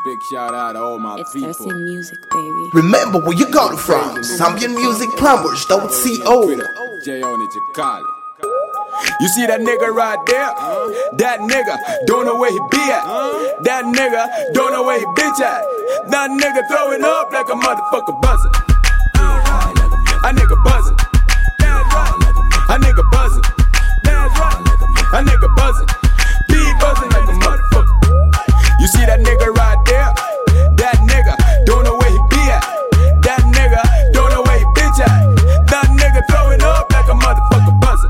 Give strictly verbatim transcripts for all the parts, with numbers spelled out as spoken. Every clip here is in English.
Big shout out to all my It's people. Thirsty Music, baby. Remember where you got it from. Zambian Music Plumbers dot co. J O N Chakali. You see that nigga right there? That nigga don't know where he be at. That nigga don't know where he bitch at. That nigga throwing up like a motherfucker buzzing. A nigga buzzing. That's right. A nigga buzzing. That's right. A nigga buzzing. Be buzzing like a motherfucker. You see that nigga right there? That nigga don't know where he be at. That nigga don't know where he bitch at. That nigga throwing up like a motherfucker buzzing.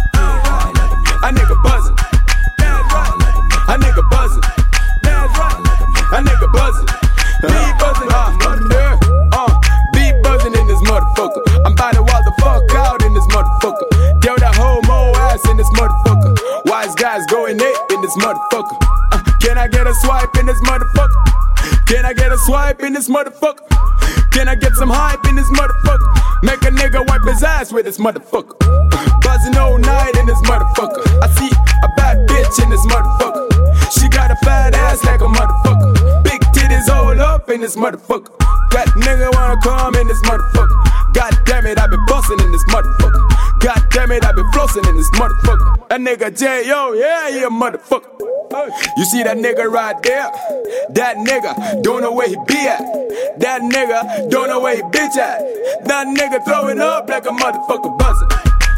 A nigga buzzing. That's right. A nigga buzzing. That's right. A nigga buzzing. Be buzzing, uh, yeah, uh, be buzzing in this motherfucker. I'm about to wild the fuck out in this motherfucker. Tell that homo ass in this motherfucker. Wise guys going ape in this motherfucker. Uh, can I get a swipe in this motherfucker? Can I get a swipe in this motherfucker? Can I get some hype in this motherfucker? Make a nigga wipe his ass with this motherfucker. Uh, buzzing all night in this motherfucker. I see a bad bitch in this motherfucker. She got a fat ass like a motherfucker. Big titties all up in this motherfucker. That nigga wanna come in this motherfucker. God damn it, I been bustin' in this motherfucker. God damn it, I been flossin' in this motherfucker. That nigga J O, yeah, he a motherfucker. You see that nigga right there? That nigga don't know where he be at. That nigga don't know where he bitch at. That nigga throwing up like a motherfucker buzzing.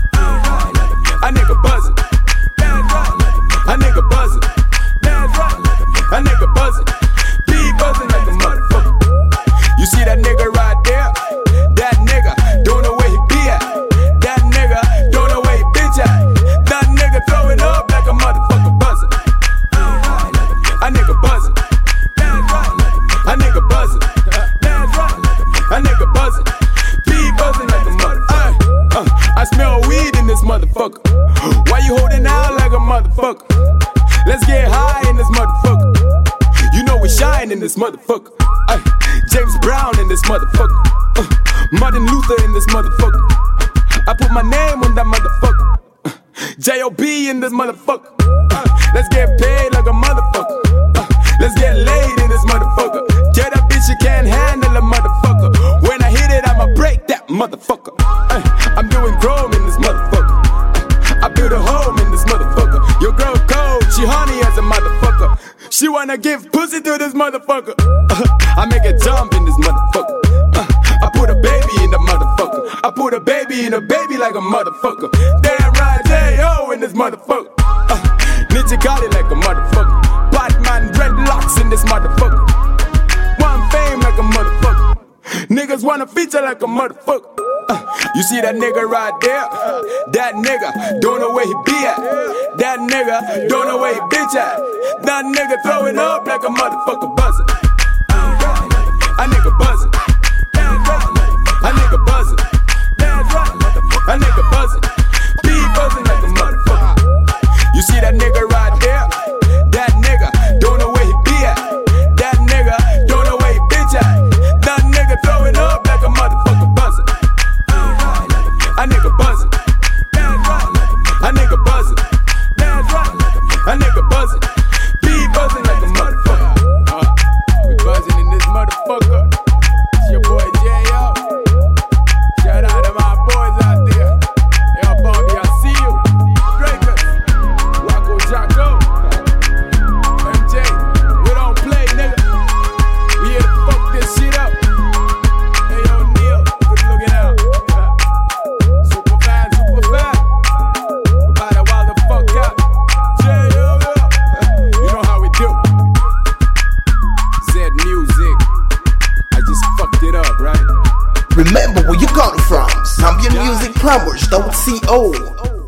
A nigga buzzing. That's right. A nigga buzzing. That's right. A nigga buzzing. Be buzzing like a motherfucker. You see that nigga right there? That nigga don't know where he be at. That nigga don't know where he bitch at. That nigga throwing up like a motherfucker buzzing. A nigga buzzing. That's right. A nigga buzzing. That's right. A nigga buzzing. Be buzzing like a motherfucker. Uh, I smell weed in this motherfucker. Why you holding out like a motherfucker? Let's get high in this motherfucker. You know we shine in this motherfucker. Ay, James Brown in this motherfucker. Uh, Martin Luther in this motherfucker. I put my name on that motherfucker. Uh, J O B in this motherfucker. Uh, let's get paid like a motherfucker. Uh, let's get laid in this motherfucker. Tell that bitch you can't handle a motherfucker. When I hit it, I'ma break that motherfucker. Uh, I'm doing chrome in this motherfucker. Uh, I build a home in this motherfucker. Your girl cold, she honey as a motherfucker. She wanna give pussy to this motherfucker. Uh, I make a jump in this motherfucker. Uh, I put a baby in the motherfucker. I put a baby in a baby like a motherfucker. Damn right, J O in this motherfucker. Uh, Ninja got it like a motherfucker. Batman dreadlocks in this motherfucker. One fame like a motherfucker. Niggas wanna feature like a motherfucker. Uh, you see that nigga right there? That nigga don't know where he be at. That nigga don't know where he bitch at. That nigga throwing up like a motherfucker buzzing. A nigga buzzing. That's right. A nigga buzzing. That's right. A nigga buzzing. Be buzzing like a motherfucker. You see that nigga right there? That nigga don't know where he be at. That nigga don't know where he bitch at. That nigga throwing up like a motherfucker buzzing. A nigga buzzing. That's right. A nigga buzzing. That's right. A nigga buzzing. Be buzzing like a motherfucker. Uh, we buzzing in this motherfucker. It's your boy J O. Shout out to my boys out there. Yo, Bobby, I see you. Breakers. Waco Jocko. M J, we don't play, nigga. We here to fuck this shit up. Hey, yo, Neil, good looking out. Super fan, super fan. We about to wild the fuck out. J O, you know how we do. Z Music. I just fucked it up, right? Remember where you got it from. Zambian Music Plumbers dot co.